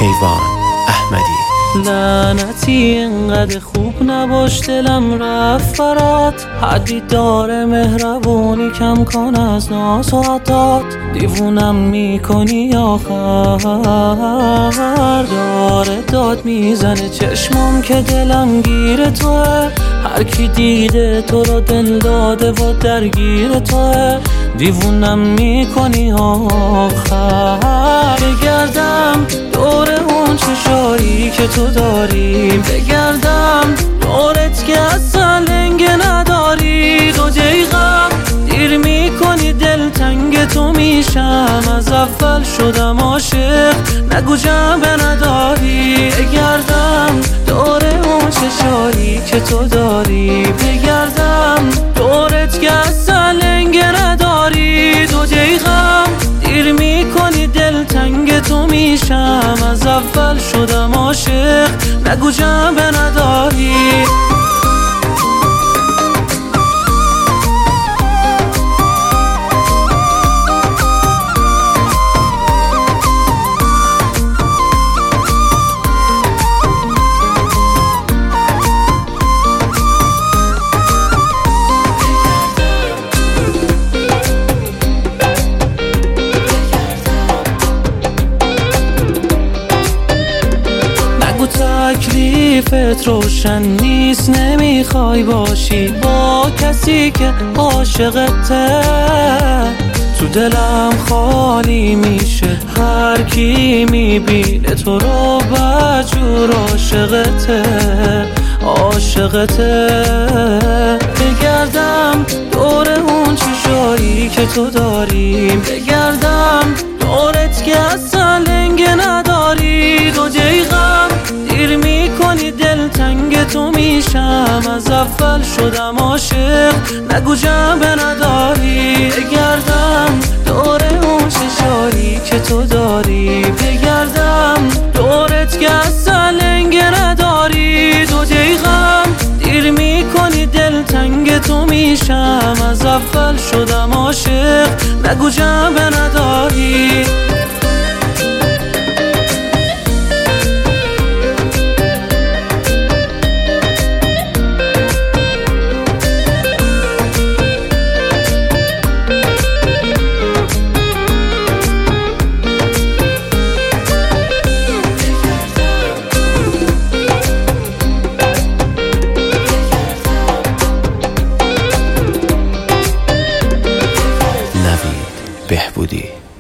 کیوان احمدی. لعنتی اینقدر خوب نباش، دلم رفت برات. حدی داره مهربونی کم کن از ناز و عطات. دیوونم میکنی آخر، داره داد میزنه چشمم که دلم گیر توه. هر کی دیده تو رو دل داده و درگیر توه. دیوونم میکنی آخر. بگردم دور اون چشایی که تو داری، بگردم دورت که اصلا لنگ نداری. 2 دقیقه دیر میکنی دل تنگ تو میشم. از اول شدم عاشق نگو جنبه نداری. بگردم دور اون چشایی که تو داری، بگردم دورت که اصلا لنگ نداری. 2 دقیقه دیر میکنی دل تنگ تو میشم. از اول شدم عاشق نگو جنبه نداری. تکلیفت روشن نیست، نمیخوای باشی با کسی که عاشقته. تو دلم خالی میشه هر کی میبینه تو رو بجور عاشقته. بگردم دور اون چشایی که تو داری، بگردم دورت که اصلا لنگ نداری. 2 دقیقه دیر میکنی دل تنگ تو میشم. از اول شدم عاشق نگو جنبه نداری. بگردم دور اون چشایی که تو داری، بگردم دورت که اصلا لنگ نداری. 2 دقیقه دیر میکنی دل تنگ تو میشم. از اول شدم عاشق نگو جنبه نداری. بهبودی.